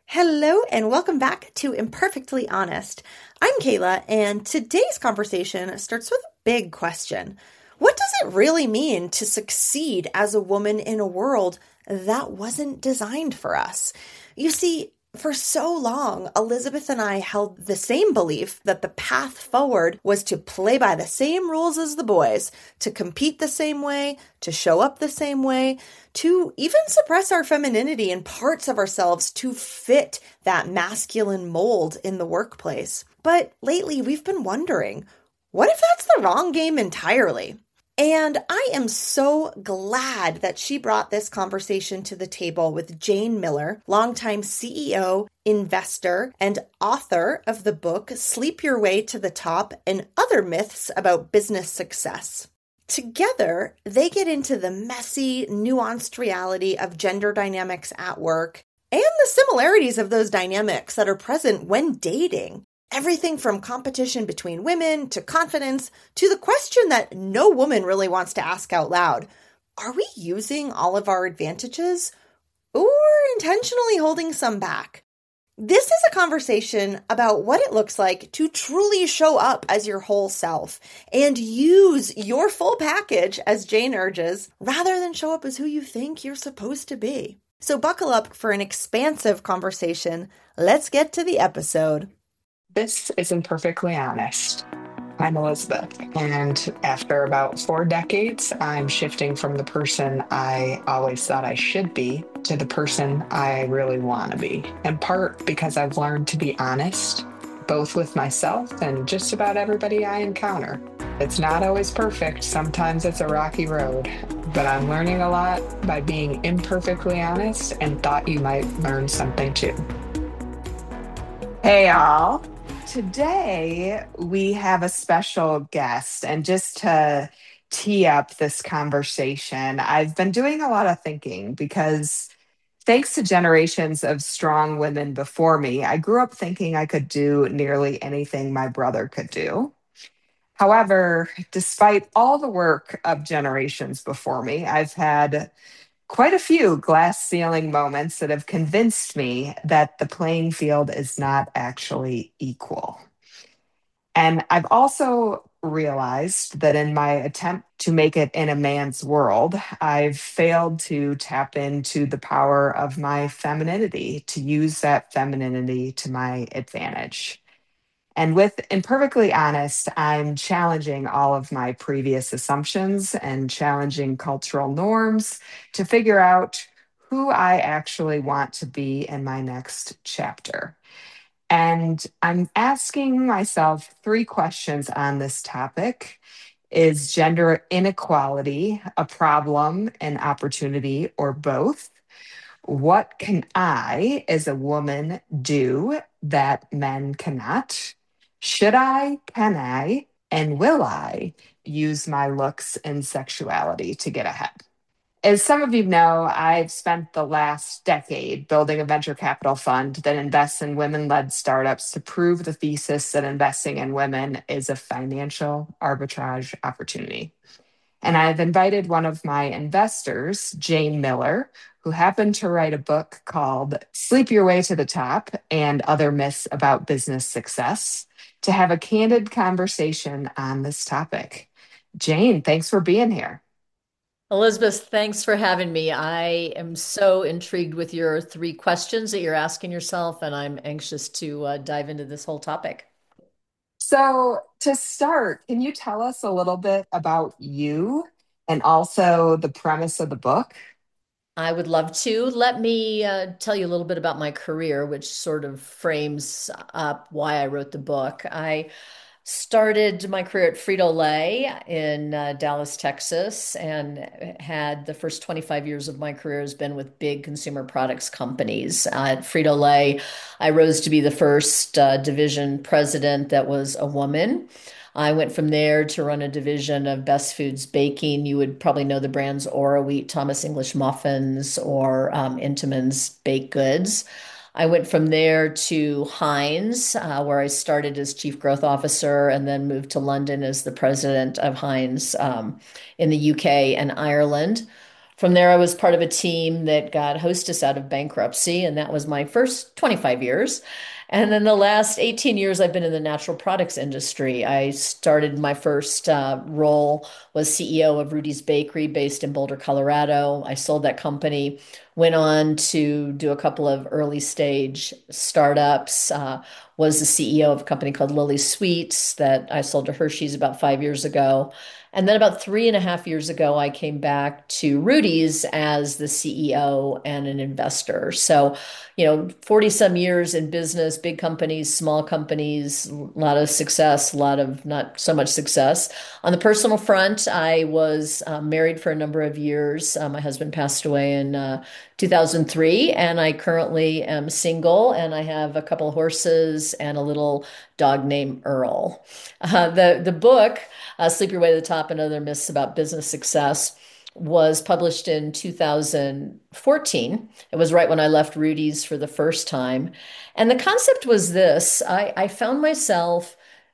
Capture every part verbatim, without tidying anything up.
Hello and welcome back to Imperfectly Honest. I'm Kayla, and today's conversation starts with a big question. What does it really mean to succeed as a woman in a world that wasn't designed for us? You see, for so long, Elizabeth and I held the same belief that the path forward was to play by the same rules as the boys, to compete the same way, to show up the same way, to even suppress our femininity and parts of ourselves to fit that masculine mold in the workplace. But lately, we've been wondering, what if that's the wrong game entirely? And I am so glad that she brought this conversation to the table with Jane Miller, longtime C E O, investor, and author of the book Sleep Your Way to the Top and Other Myths About Business Success. Together, they get into the messy, nuanced reality of gender dynamics at work and the similarities of those dynamics that are present when dating. Everything from competition between women to confidence to the question that no woman really wants to ask out loud. Are we using all of our advantages or intentionally holding some back? This is a conversation about what it looks like to truly show up as your whole self and use your full package, as Jane urges, rather than show up as who you think you're supposed to be. So buckle up for an expansive conversation. Let's get to the episode. This isn't perfectly honest. I'm Elizabeth, and after about four decades, I'm shifting from the person I always thought I should be to the person I really want to be, in part because I've learned to be honest, both with myself and just about everybody I encounter. It's not always perfect, sometimes it's a rocky road, but I'm learning a lot by being imperfectly honest and thought you might learn something too. Hey, all. Today, we have a special guest, and just to tee up this conversation, I've been doing a lot of thinking because thanks to generations of strong women before me, I grew up thinking I could do nearly anything my brother could do. However, despite all the work of generations before me, I've had quite a few glass ceiling moments that have convinced me that the playing field is not actually equal. And I've also realized that in my attempt to make it in a man's world, I've failed to tap into the power of my femininity, to use that femininity to my advantage. And with Imperfectly Honest, I'm challenging all of my previous assumptions and challenging cultural norms to figure out who I actually want to be in my next chapter. And I'm asking myself three questions on this topic. Is gender inequality a problem, an opportunity, or both? What can I, as a woman, do that men cannot? Should I, can I, and will I use my looks and sexuality to get ahead? As some of you know, I've spent the last decade building a venture capital fund that invests in women led startups to prove the thesis that investing in women is a financial arbitrage opportunity. And I've invited one of my investors, Jane Miller, who happened to write a book called Sleep Your Way to the Top and Other Myths About Business Success, to have a candid conversation on this topic. Jane, thanks for being here. Elizabeth, thanks for having me. I am so intrigued with your three questions that you're asking yourself, and I'm anxious to uh, dive into this whole topic. So, to start, can you tell us a little bit about you and also the premise of the book? I would love to. Let me uh, tell you a little bit about my career, which sort of frames up why I wrote the book. I started my career at Frito-Lay in uh, Dallas, Texas, and had the first twenty-five years of my career has been with big consumer products companies. Uh, at Frito-Lay, I rose to be the first uh, division president that was a woman. I went from there to run a division of Best Foods Baking. You would probably know the brands Ora Wheat, Thomas English Muffins, or um, Entenmann's Baked Goods. I went from there to Heinz, uh, where I started as Chief Growth Officer and then moved to London as the president of Heinz um, in the U K and Ireland. From there, I was part of a team that got Hostess out of bankruptcy, and that was my first twenty-five years. And then the last eighteen years, I've been in the natural products industry. I started my first uh, role was C E O of Rudy's Bakery based in Boulder, Colorado. I sold that company, went on to do a couple of early stage startups, uh, was the C E O of a company called Lily Sweets that I sold to Hershey's about five years ago. And then about three and a half years ago, I came back to Rudy's as the C E O and an investor. So, you know, forty some years in business, big companies, small companies, a lot of success, a lot of not so much success. On the personal front, I was uh, married for a number of years. Uh, my husband passed away in uh, two thousand three, and I currently am single, and I have a couple horses and a little dog named Earl. Uh, the the book, uh, Sleep Your Way to the Top and Other Myths About Business Success, was published in two thousand fourteen. It was right when I left Rudy's for the first time. And the concept was this: I, I found myself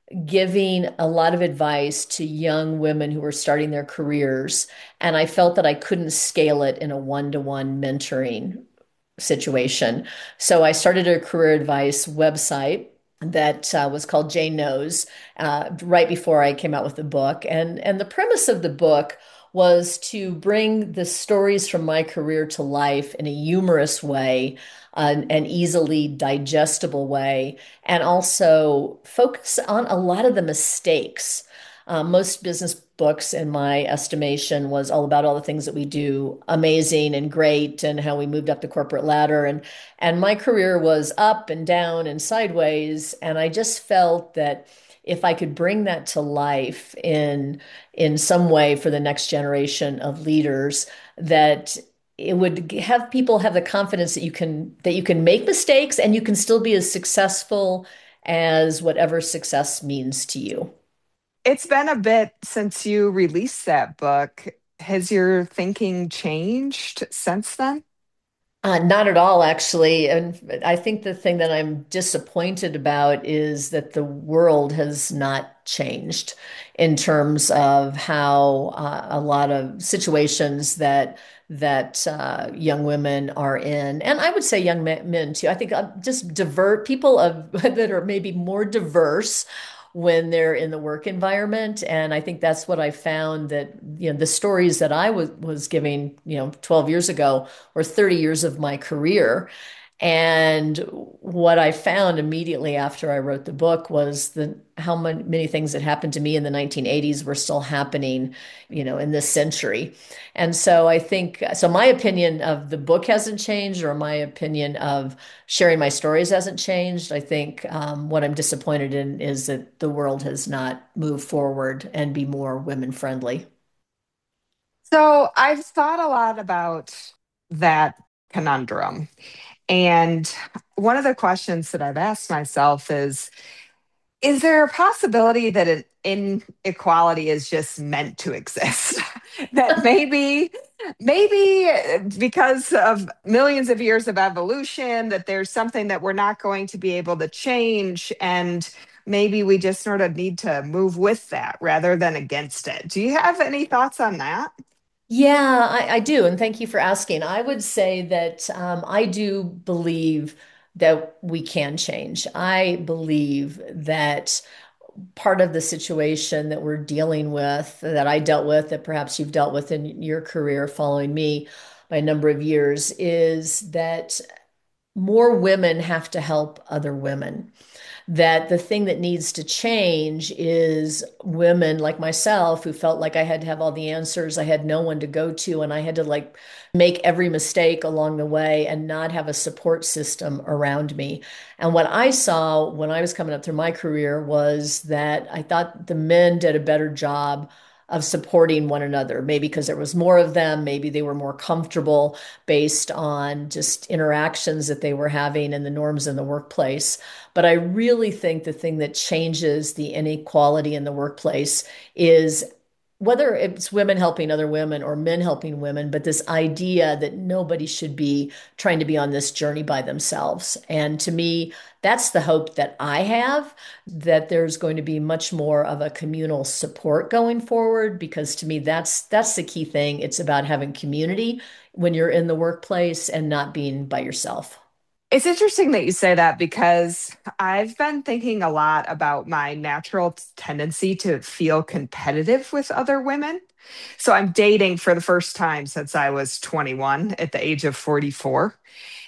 giving a lot of advice to young women who were starting their careers, and I felt that I couldn't scale it in a one-to-one mentoring situation. So I started a career advice website that uh, was called Jane Knows, uh, right before I came out with the book. And, and the premise of the book was to bring the stories from my career to life in a humorous way, uh, an easily digestible way, and also focus on a lot of the mistakes. Uh, most business books, in my estimation, was all about all the things that we do amazing and great and how we moved up the corporate ladder. And, and my career was up and down and sideways. And I just felt that if I could bring that to life in, in some way for the next generation of leaders, that it would have people have the confidence that you can that you can make mistakes and you can still be as successful as whatever success means to you. It's been a bit since you released that book. Has your thinking changed since then? Uh, not at all, actually. And I think the thing that I'm disappointed about is that the world has not changed in terms of how uh, a lot of situations that that uh, young women are in, and I would say young men, men too. I think uh, just divert people of that are maybe more diverse when they're in the work environment. And I think that's what I found, that, you know, the stories that I was was giving, you know, twelve years ago or thirty years of my career. And what I found immediately after I wrote the book was the how many, many things that happened to me in the nineteen eighties were still happening, you know, in this century. And so I think, so my opinion of the book hasn't changed, or my opinion of sharing my stories hasn't changed. I think um, what I'm disappointed in is that the world has not moved forward and be more women friendly. So I've thought a lot about that conundrum. And one of the questions that I've asked myself is Is there a possibility that an inequality is just meant to exist? That maybe, maybe uh, because of millions of years of evolution, that there's something that we're not going to be able to change. And maybe we just sort of need to move with that rather than against it. Do you have any thoughts on that? Yeah, I, I do. And thank you for asking. I would say that um, I do believe that we can change. I believe that part of the situation that we're dealing with, that I dealt with, that perhaps you've dealt with in your career following me by a number of years, is that more women have to help other women. That the thing that needs to change is women like myself who felt like I had to have all the answers. I had no one to go to, and I had to like make every mistake along the way and not have a support system around me. And what I saw when I was coming up through my career was that I thought the men did a better job of supporting one another, maybe because there was more of them, maybe they were more comfortable based on just interactions that they were having and the norms in the workplace. But I really think the thing that changes the inequality in the workplace is whether it's women helping other women or men helping women, but this idea that nobody should be trying to be on this journey by themselves. And to me, that's the hope that I have, that there's going to be much more of a communal support going forward, because to me, that's that's the key thing. It's about having community when you're in the workplace and not being by yourself. It's interesting that you say that because I've been thinking a lot about my natural t- tendency to feel competitive with other women. So I'm dating for the first time since I was twenty-one at the age of forty-four.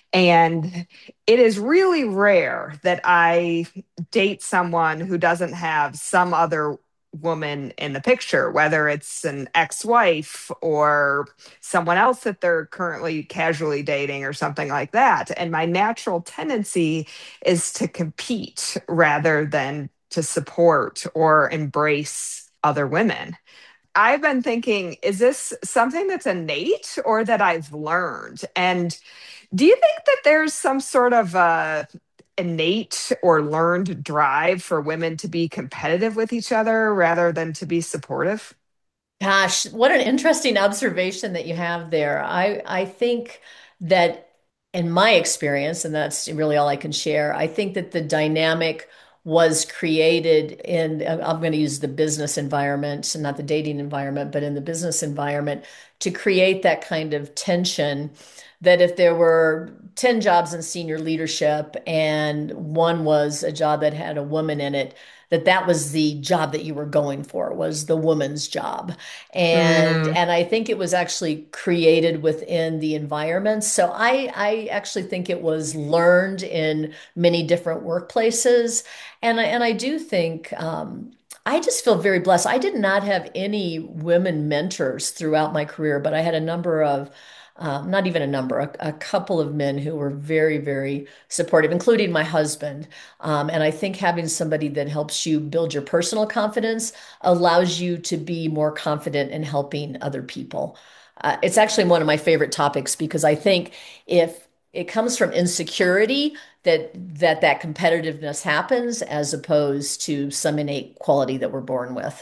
And it is really rare that I date someone who doesn't have some other woman in the picture, whether it's an ex wife or someone else that they're currently casually dating or something like that. And my natural tendency is to compete rather than to support or embrace other women. I've been thinking, is this something that's innate or that I've learned? And do you think that there's some sort of uh, innate or learned drive for women to be competitive with each other rather than to be supportive? Gosh, what an interesting observation that you have there. I I think that in my experience, and that's really all I can share, I think that the dynamic was created in, I'm going to use the business environment, not the dating environment, but in the business environment to create that kind of tension that if there were ten jobs in senior leadership and one was a job that had a woman in it, that that was the job that you were going for, was the woman's job. And Mm. and I think it was actually created within the environment. So I I actually think it was learned in many different workplaces. And I and I do think um I just feel very blessed. I did not have any women mentors throughout my career, but I had a number of um, not even a number, a, a couple of men who were very, very supportive, including my husband. Um, and I think having somebody that helps you build your personal confidence allows you to be more confident in helping other people. Uh, it's actually one of my favorite topics because I think if it comes from insecurity that that that competitiveness happens as opposed to some innate quality that we're born with.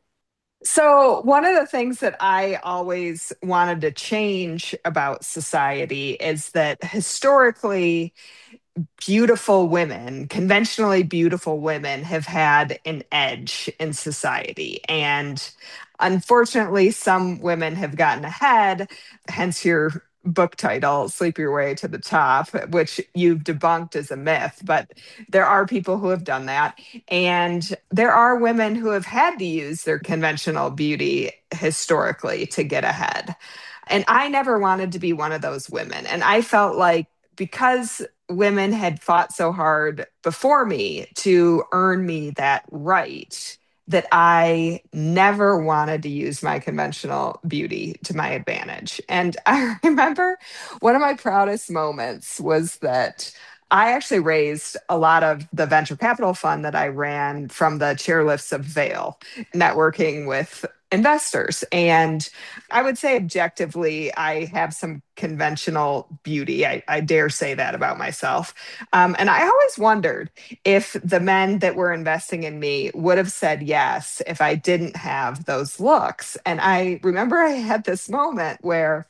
So, one of the things that I always wanted to change about society is that historically, beautiful women, conventionally beautiful women, have had an edge in society. And unfortunately, some women have gotten ahead, hence your book title, Sleep Your Way to the Top, which you've debunked as a myth. But there are people who have done that. And there are women who have had to use their conventional beauty historically to get ahead. And I never wanted to be one of those women. And I felt like because women had fought so hard before me to earn me that right, that I never wanted to use my conventional beauty to my advantage. And I remember one of my proudest moments was that I actually raised a lot of the venture capital fund that I ran from the chairlifts of Vail, networking with investors. And I would say objectively, I have some conventional beauty. I, I dare say that about myself. Um, and I always wondered if the men that were investing in me would have said yes if I didn't have those looks. And I remember I had this moment where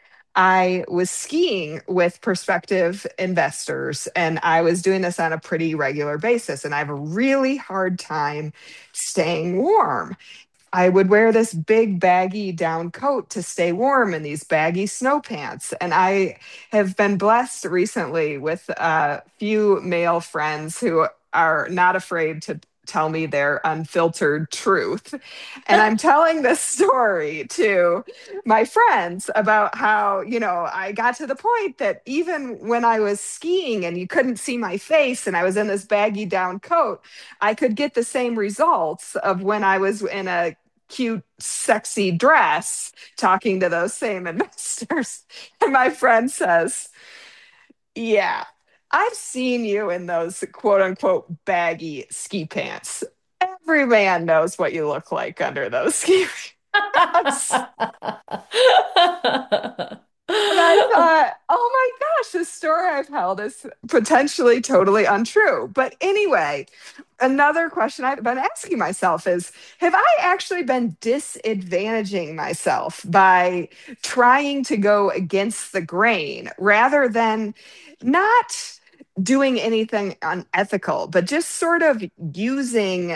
I was skiing with prospective investors, and I was doing this on a pretty regular basis. And I have a really hard time staying warm. I would wear this big baggy down coat to stay warm in these baggy snow pants. And I have been blessed recently with a few male friends who are not afraid to tell me their unfiltered truth. And I'm telling this story to my friends about how, you know, I got to the point that even when I was skiing and you couldn't see my face and I was in this baggy down coat, I could get the same results of when I was in a cute, sexy dress talking to those same investors. And my friend says, yeah, I've seen you in those quote unquote baggy ski pants. Every man knows what you look like under those ski pants. And I thought, oh my gosh, this story I've held is potentially totally untrue. But anyway, another question I've been asking myself is, have I actually been disadvantaging myself by trying to go against the grain rather than not doing anything unethical, but just sort of using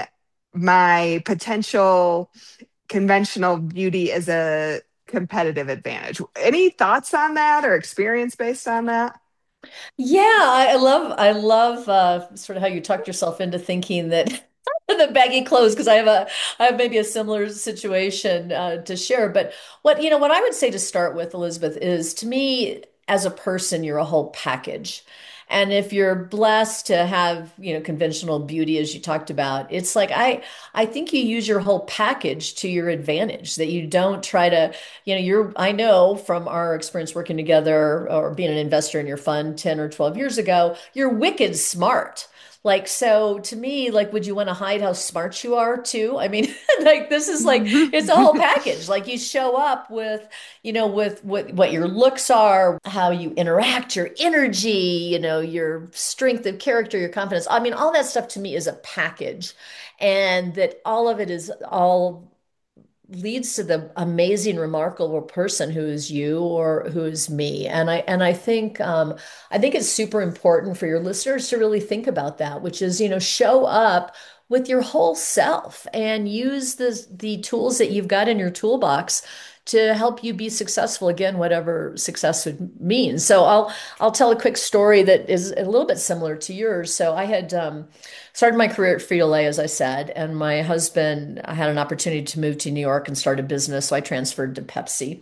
my potential conventional beauty as a competitive advantage? Any thoughts on that or experience based on that? Yeah, I I love I love uh, sort of how you talked yourself into thinking that the baggy clothes because I have a I have maybe a similar situation uh, to share. But what you know what I would say to start with, Elizabeth, is to me as a person, you're a whole package. And if you're blessed to have, you know, conventional beauty as you talked about, it's like I I think you use your whole package to your advantage, that you don't try to you know, you're, I know from our experience working together or being an investor in your fund ten or twelve years ago, you're wicked smart. Like, so to me, like, would you want to hide how smart you are too? I mean, like, this is like, it's a whole package. Like, you show up with, you know, with what, what your looks are, how you interact, your energy, you know, your strength of character, your confidence. I mean, all that stuff to me is a package. And that all of it is all leads to the amazing, remarkable person who is you or who is me. And I and I think um, I think it's super important for your listeners to really think about that, which is, you know, show up with your whole self and use the the tools that you've got in your toolbox to help you be successful again, whatever success would mean. So I'll I'll tell a quick story that is a little bit similar to yours. So I had um, started my career at Frito-Lay, as I said, and my husband I had an opportunity to move to New York and start a business, so I transferred to Pepsi.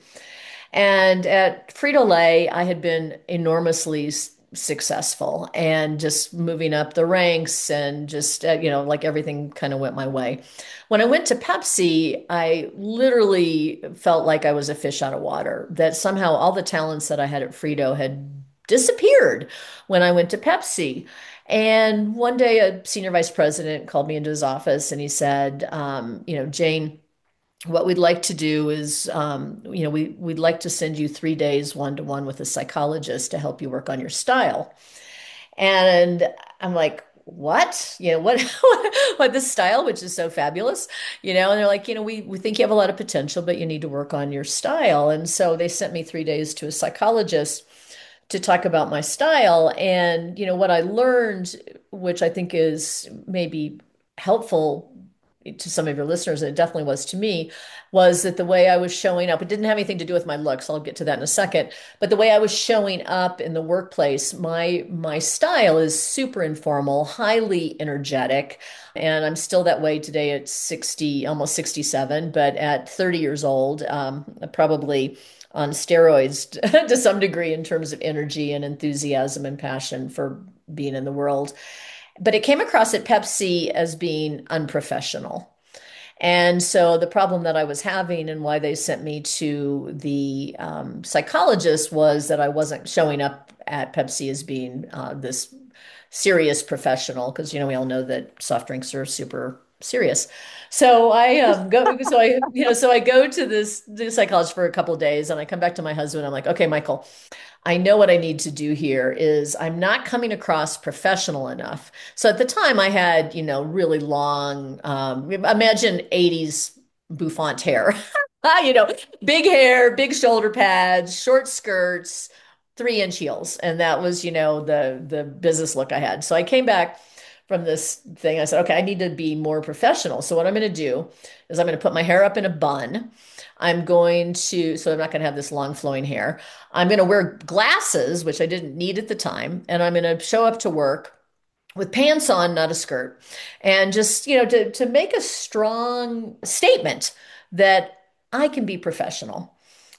And at Frito-Lay, I had been enormously s- successful and just moving up the ranks and just, uh, you know, like everything kind of went my way. When I went to Pepsi, I literally felt like I was a fish out of water, that somehow all the talents that I had at Frito had disappeared when I went to Pepsi. And one day, a senior vice president called me into his office and he said, um, you know, Jane, what we'd like to do is, um, you know, we we'd like to send you three days one to one with a psychologist to help you work on your style. And I'm like, what? You know, what, what this style, which is so fabulous, you know, and they're like, you know, we, we think you have a lot of potential, but you need to work on your style. And so they sent me three days to a psychologist to talk about my style. And, you know, what I learned, which I think is maybe helpful to some of your listeners, and it definitely was to me, was that the way I was showing up, it didn't have anything to do with my looks. I'll get to that in a second. But the way I was showing up in the workplace, my my style is super informal, highly energetic, and I'm still that way today at sixty, almost sixty-seven, but at thirty years old, um, probably on steroids to some degree in terms of energy and enthusiasm and passion for being in the world. But it came across at Pepsi as being unprofessional. And so the problem that I was having and why they sent me to the um, psychologist was that I wasn't showing up at Pepsi as being uh, this serious professional, because you know we all know that soft drinks are super serious. So I um go so I you know so I go to this this psychologist for a couple of days and I come back to my husband. I'm like, okay, Michael, I know what I need to do here is I'm not coming across professional enough. So at the time I had, you know, really long, um, imagine eighties bouffant hair, you know, big hair, big shoulder pads, short skirts, three inch heels. And that was, you know, the, the business look I had. So I came back from this thing. I said, okay, I need to be more professional. So what I'm going to do is I'm going to put my hair up in a bun. I'm going to, so I'm not going to have this long flowing hair. I'm going to wear glasses, which I didn't need at the time, and I'm going to show up to work with pants on, not a skirt, and just, you know, to to make a strong statement that I can be professional.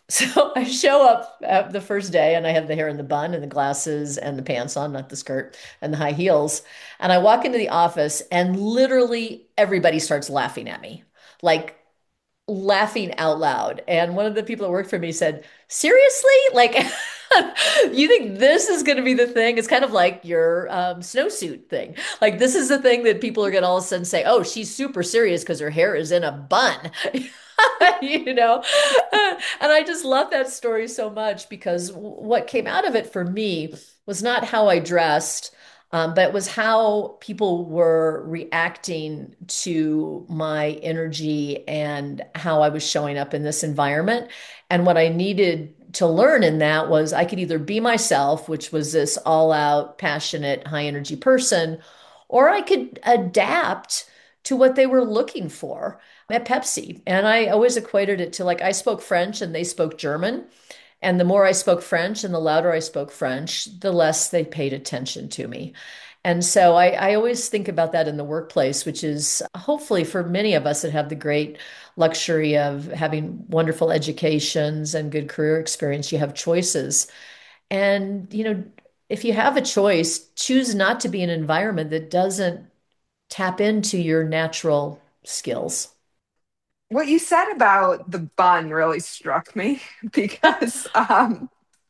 So I show up at the first day and I have the hair in the bun and the glasses and the pants on, not the skirt and the high heels. And I walk into the office and literally everybody starts laughing at me. Like laughing out loud. And one of the people that worked for me said, seriously? Like, you think this is going to be the thing? It's kind of like your um, snowsuit thing. Like, this is the thing that people are going to all of a sudden say, oh, she's super serious because her hair is in a bun. You know? And I just love that story so much because what came out of it for me was not how I dressed. Um, but it was how people were reacting to my energy and how I was showing up in this environment. And what I needed to learn in that was I could either be myself, which was this all out, passionate, high energy person, or I could adapt to what they were looking for at Pepsi. And I always equated it to like I spoke French and they spoke German. And the more I spoke French and the louder I spoke French, the less they paid attention to me. And so I, I always think about that in the workplace, which is hopefully for many of us that have the great luxury of having wonderful educations and good career experience, you have choices. And, you know, if you have a choice, choose not to be in an environment that doesn't tap into your natural skills. What you said about the bun really struck me because um,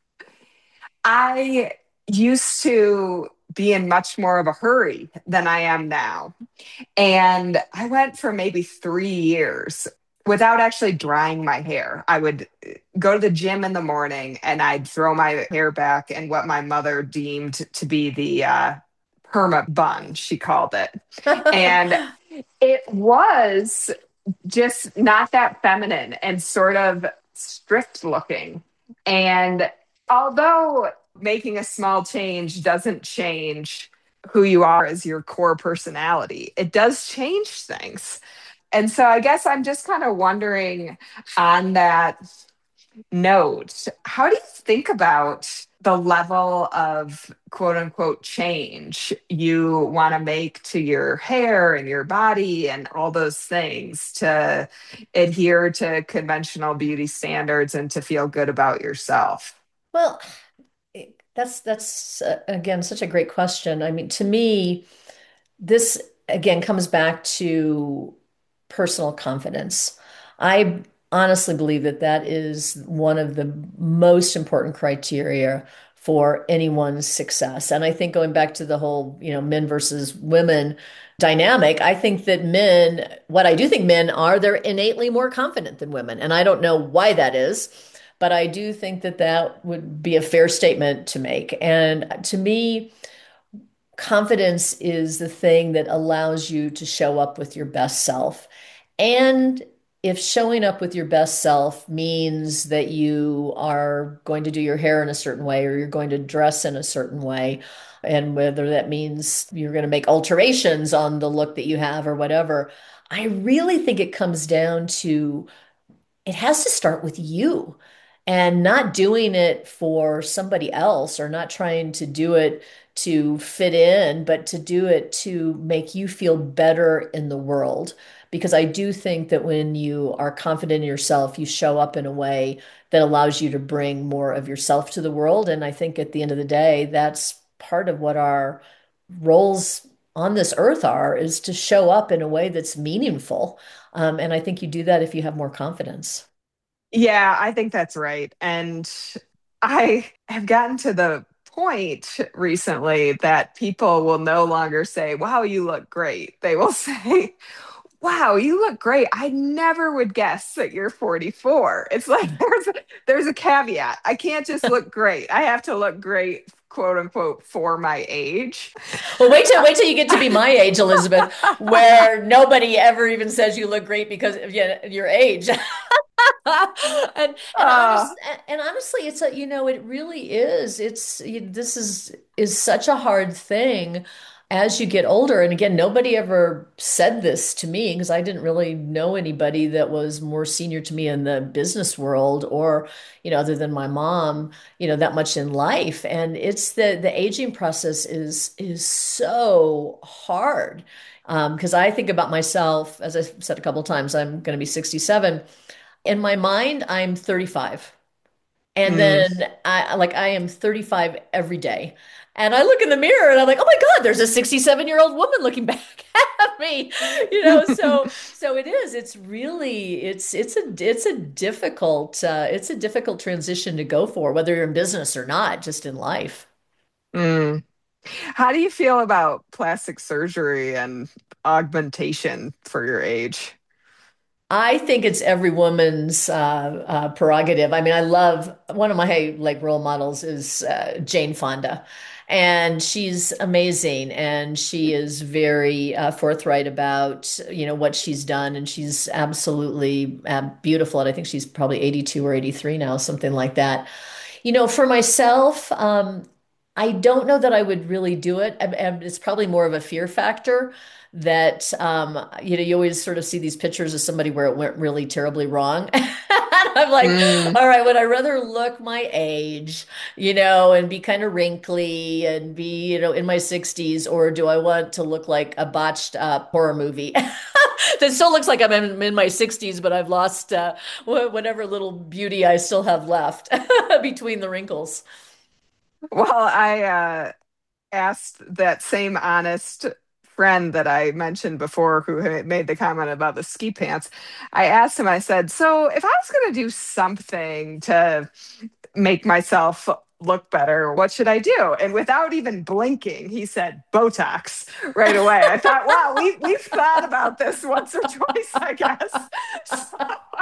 I used to be in much more of a hurry than I am now. And I went for maybe three years without actually drying my hair. I would go to the gym in the morning and I'd throw my hair back in what my mother deemed to be the uh, perma bun, she called it. And it was just not that feminine and sort of strict looking. And although making a small change doesn't change who you are as your core personality, it does change things. And so I guess I'm just kind of wondering on that note, how do you think about the level of quote unquote change you want to make to your hair and your body and all those things to adhere to conventional beauty standards and to feel good about yourself? Well, that's that's uh, again such a great question. I mean, to me, this again comes back to personal confidence. I honestly believe that that is one of the most important criteria for anyone's success. And I think going back to the whole, you know, men versus women dynamic, I think that men, what I do think men are, they're innately more confident than women. And I don't know why that is, but I do think that that would be a fair statement to make. And to me, confidence is the thing that allows you to show up with your best self. And if showing up with your best self means that you are going to do your hair in a certain way or you're going to dress in a certain way, and whether that means you're going to make alterations on the look that you have or whatever, I really think it comes down to it has to start with you and not doing it for somebody else or not trying to do it to fit in, but to do it to make you feel better in the world. Because I do think that when you are confident in yourself, you show up in a way that allows you to bring more of yourself to the world. And I think at the end of the day, that's part of what our roles on this earth are, is to show up in a way that's meaningful. Um, and I think you do that if you have more confidence. Yeah, I think that's right. And I have gotten to the point recently that people will no longer say, wow, you look great. They will say, wow, you look great. I never would guess that you're forty-four. It's like there's a, there's a caveat. I can't just look great. I have to look great, quote unquote, for my age. Well, wait till wait till you get to be my age, Elizabeth, where nobody ever even says you look great because of yeah, your age. and and Uh, honest and honestly, it's a you know it really is. It's you- this is is such a hard thing as you get older. And again, nobody ever said this to me because I didn't really know anybody that was more senior to me in the business world or you know other than my mom, you know that much in life. And it's the the aging process is is so hard. Um, because I think about myself, as I said a couple of times, I'm going to be sixty-seven. In my mind, I'm thirty-five. And mm. then I like I am thirty-five every day. And I look in the mirror and I'm like, oh my God, there's a sixty-seven year old woman looking back at me, you know, so so it is. It's really it's it's a it's a difficult uh, it's a difficult transition to go for, whether you're in business or not, just in life. Mm. How do you feel about plastic surgery and augmentation for your age? I think it's every woman's uh, uh, prerogative. I mean, I love one of my like role models is uh, Jane Fonda, and she's amazing, and she is very uh, forthright about you know what she's done, and she's absolutely uh, beautiful. And I think she's probably eighty-two or eighty-three now, something like that. You know, for myself, um, I don't know that I would really do it. And and it's probably more of a fear factor that um, you know, you always sort of see these pictures of somebody where it went really terribly wrong. And I'm like, Mm. all right, would I rather look my age, you know, and be kind of wrinkly and be, you know, in my sixties, or do I want to look like a botched uh, horror movie that still looks like I'm in, in my sixties, but I've lost uh, wh- whatever little beauty I still have left between the wrinkles. Well, I uh, asked that same honest friend that I mentioned before who had made the comment about the ski pants. I asked him, I said, so if I was going to do something to make myself look better, what should I do? And without even blinking, he said Botox right away. I thought, wow, we, we've thought about this once or twice, I guess. So,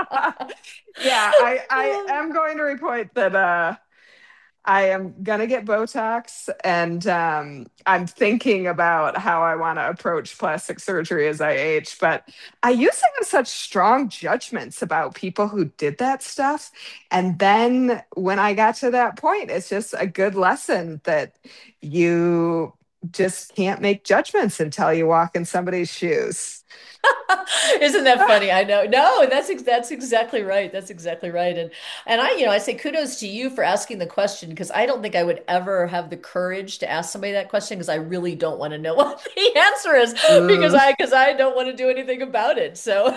yeah, I, I am going to report that uh, I am gonna get Botox, and um, I'm thinking about how I want to approach plastic surgery as I age. But I used to have such strong judgments about people who did that stuff, and then when I got to that point, it's just a good lesson that you just can't make judgments until you walk in somebody's shoes. Isn't that funny? I know. No, that's ex that's exactly right. That's exactly right. And and I, you know, I say kudos to you for asking the question, because I don't think I would ever have the courage to ask somebody that question, because I really don't want to know what the answer is, because Mm. I because I don't want to do anything about it. So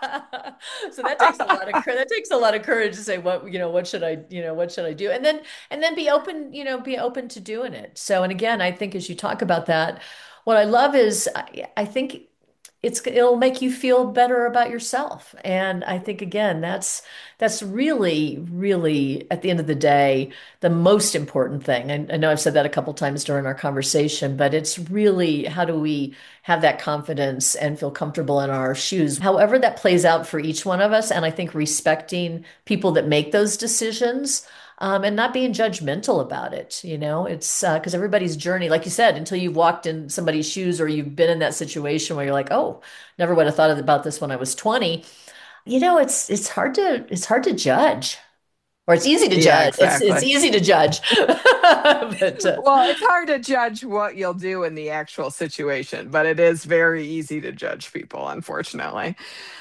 so that takes a lot of cour- that takes a lot of courage to say what, you know, what should I, you know, what should I do? And then and then be open, you know, be open to doing it. So, and again, I think as you talk about that, what I love is I, I think it's it'll make you feel better about yourself. And I think again, that's that's really, really at the end of the day, the most important thing. And I know I've said that a couple times during our conversation, but it's really how do we have that confidence and feel comfortable in our shoes, however that plays out for each one of us. And I think respecting people that make those decisions, um, and not being judgmental about it. You know, it's uh, because everybody's journey, like you said, until you've walked in somebody's shoes or you've been in that situation where you're like, oh, never would have thought about this when I was twenty. You know, it's it's hard to it's hard to judge, or it's easy to Yeah, judge. It's it's exactly. easy to judge, but uh, Well, it's hard to judge what you'll do in the actual situation, but it is very easy to judge people, unfortunately.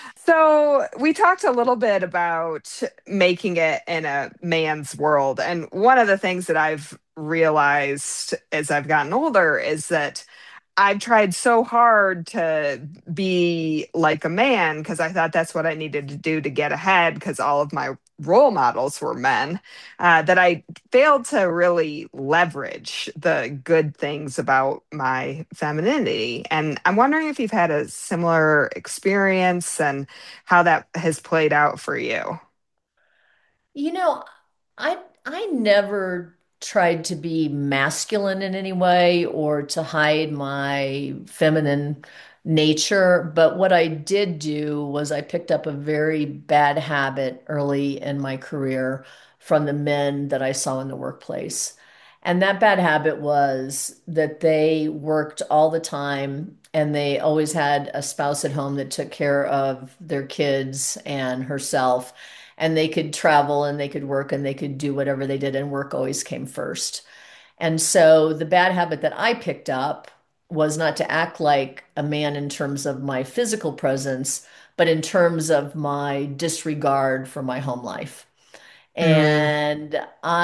So, we talked a little bit about making it in a man's world. And one of the things that I've realized as I've gotten older is that I've tried so hard to be like a man because I thought that's what I needed to do to get ahead because all of my role models were men, uh, that I failed to really leverage the good things about my femininity. And I'm wondering if you've had a similar experience and how that has played out for you. you know, I I never tried to be masculine in any way or to hide my feminine nature, but what I did do was I picked up a very bad habit early in my career from the men that I saw in the workplace. And that bad habit was that they worked all the time and they always had a spouse at home that took care of their kids and herself, and they could travel and they could work and they could do whatever they did, and work always came first. And so the bad habit that I picked up was not to act like a man in terms of my physical presence, but in terms of my disregard for my home life. Mm, And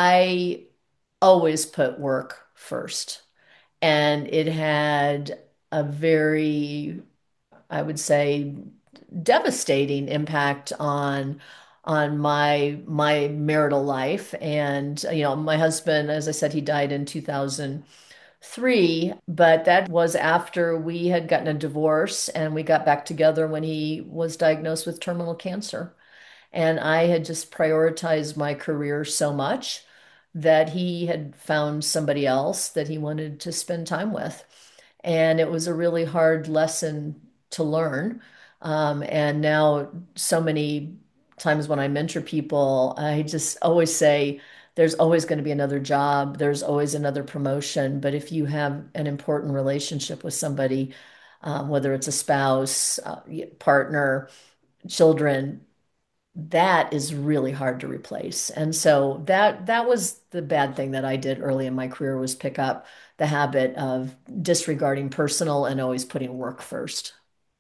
I always put work first. And it had a very, I would say, devastating impact on on my my marital life. And you know, my husband, as I said, he died in two thousand twelve, three, but that was after we had gotten a divorce and we got back together when he was diagnosed with terminal cancer. And I had just prioritized my career so much that he had found somebody else that he wanted to spend time with. And it was a really hard lesson to learn. Um, and now, so many times when I mentor people, I just always say, there's always going to be another job, there's always another promotion. But if you have an important relationship with somebody, um, whether it's a spouse, uh, partner, children, that is really hard to replace. And so that that was the bad thing that I did early in my career was pick up the habit of disregarding personal and always putting work first.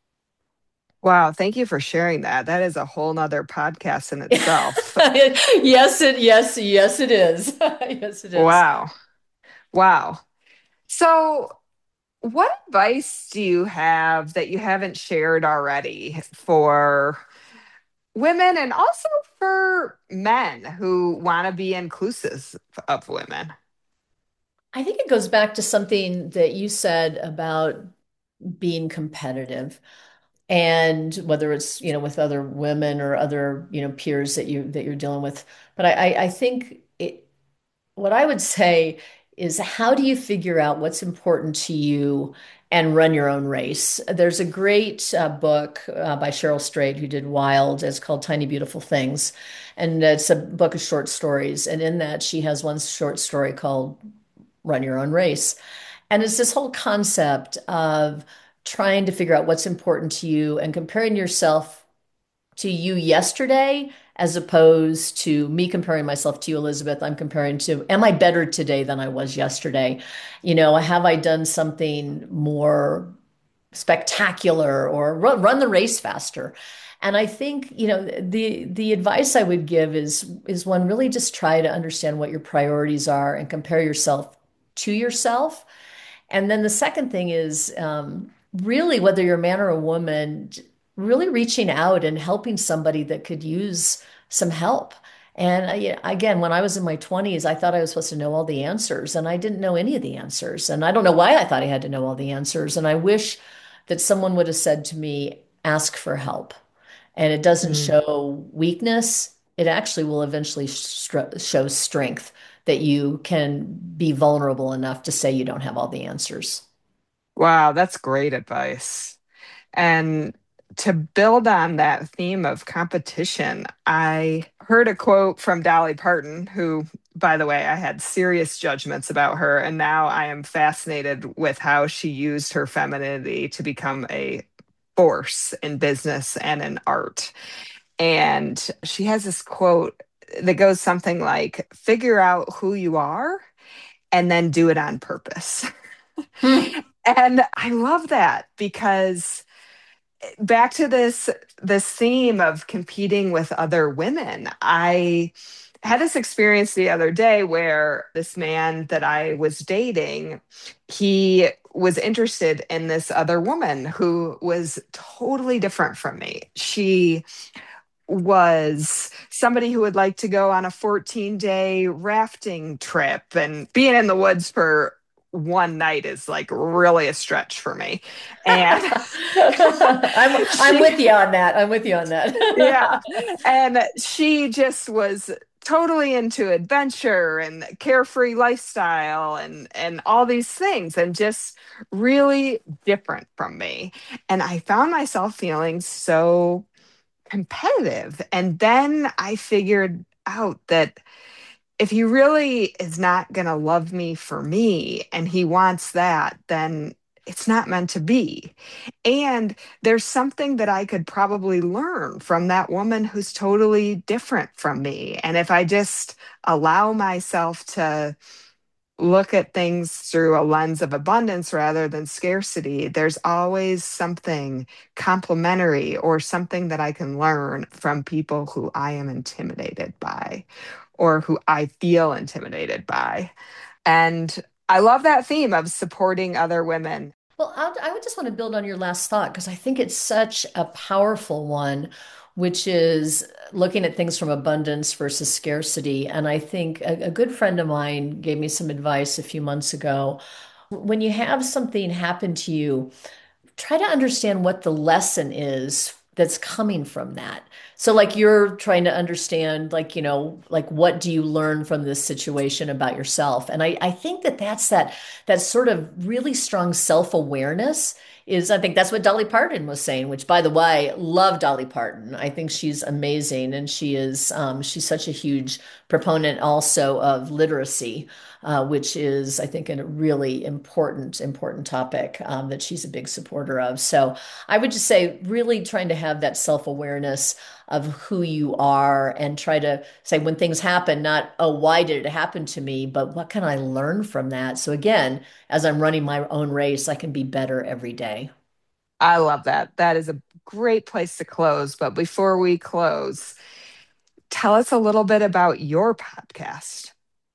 Wow, thank you for sharing that. That is a whole nother podcast in itself. Yes, it yes, yes it is. Yes, it is. Wow. Wow. So, what advice do you have that you haven't shared already for women and also for men who want to be inclusive of women? I think it goes back to something that you said about being competitive. And whether it's, you know, with other women or other, you know, peers that you that you're dealing with. But I, I, I think it, what I would say is how do you figure out what's important to you and run your own race? There's a great uh, book uh, by Cheryl Strayed who did Wild. It's called Tiny Beautiful Things. And it's a book of short stories. And in that, she has one short story called Run Your Own Race. And it's this whole concept of trying to figure out what's important to you and comparing yourself to you yesterday as opposed to me comparing myself to you, Elizabeth. I'm comparing to, am I better today than I was yesterday? You know, have I done something more spectacular or run, run the race faster? And I think, you know, the the advice I would give is is one, really just try to understand what your priorities are and compare yourself to yourself. And then the second thing is um, really, whether you're a man or a woman, really reaching out and helping somebody that could use some help. And I, again, when I was in my twenties, I thought I was supposed to know all the answers, and I didn't know any of the answers. And I don't know why I thought I had to know all the answers. And I wish that someone would have said to me, ask for help. And it doesn't Mm. show weakness, it actually will eventually str- show strength that you can be vulnerable enough to say you don't have all the answers. Wow, that's great advice. And to build on that theme of competition, I heard a quote from Dolly Parton, who, by the way, I had serious judgments about her. And now I am fascinated with how she used her femininity to become a force in business and in art. And she has this quote that goes something like, figure out who you are and then do it on purpose. Hmm. And I love that because back to this this theme of competing with other women, I had this experience the other day where this man that I was dating, he was interested in this other woman who was totally different from me. She was somebody who would like to go on a fourteen day rafting trip, and being in the woods for one night is like really a stretch for me. And I'm I'm she, with you on that. I'm with you on yeah. that. And she just was totally into adventure and carefree lifestyle and and all these things, and just really different from me. And I found myself feeling so competitive. And then I figured out that if he really is not going to love me for me and he wants that, then it's not meant to be. And there's something that I could probably learn from that woman who's totally different from me. And if I just allow myself to look at things through a lens of abundance rather than scarcity, there's always something complementary or something that I can learn from people who I am intimidated by or who I feel intimidated by. And I love that theme of supporting other women. Well, I, I would just want to build on your last thought because I think it's such a powerful one, which is looking at things from abundance versus scarcity. And I think a, a good friend of mine gave me some advice a few months ago, When you have something happen to you, try to understand what the lesson is that's coming from that. So like you're trying to understand like, you know, like what do you learn from this situation about yourself? And I, I think that that's that that sort of really strong self-awareness is I think that's what Dolly Parton was saying, which by the way, love Dolly Parton. I think she's amazing and she is um, she's such a huge proponent also of literacy, uh, which is I think a really important, important topic um, that she's a big supporter of. So I would just say, really trying to have that self awareness of who you are and try to say, when things happen, not, oh, why did it happen to me, but what can I learn from that? So, again, as I'm running my own race, I can be better every day. I love that. That is a great place to close. But before we close, tell us a little bit about your podcast.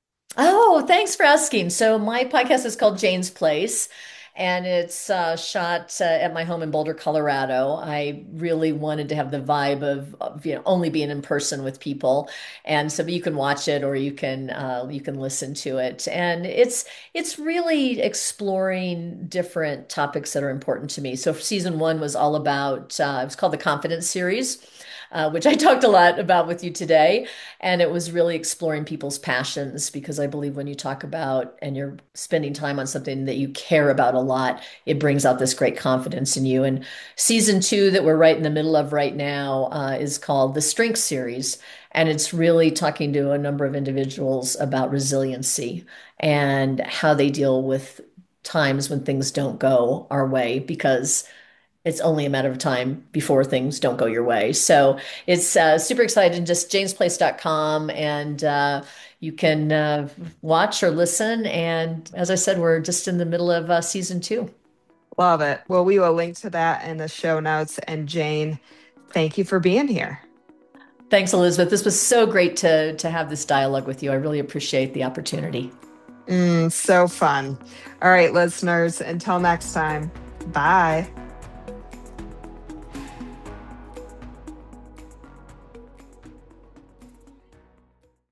Oh, thanks for asking. So my podcast is called Jane's Place, and it's uh, shot uh, at my home in Boulder, Colorado. I really wanted to have the vibe of, of, you know, only being in person with people, and so you can watch it or you can uh, you can listen to it, and it's it's really exploring different topics that are important to me. So season one was all about uh, it was called the Confidence Series. Uh, which I talked a lot about with you today. And it was really exploring people's passions because I believe when you talk about and you're spending time on something that you care about a lot, it brings out this great confidence in you. And season two, that we're right in the middle of right now, uh, is called the Strength Series. And it's really talking to a number of individuals about resiliency and how they deal with times when things don't go our way because it's only a matter of time before things don't go your way. So it's uh, super exciting. Just janes place dot com and uh, you can uh, watch or listen. And as I said, we're just in the middle of uh, season two. Love it. Well, we will link to that in the show notes. And Jane, thank you for being here. Thanks, Elizabeth. This was so great to, to have this dialogue with you. I really appreciate the opportunity. Mm, so fun. All right, listeners, until next time, bye.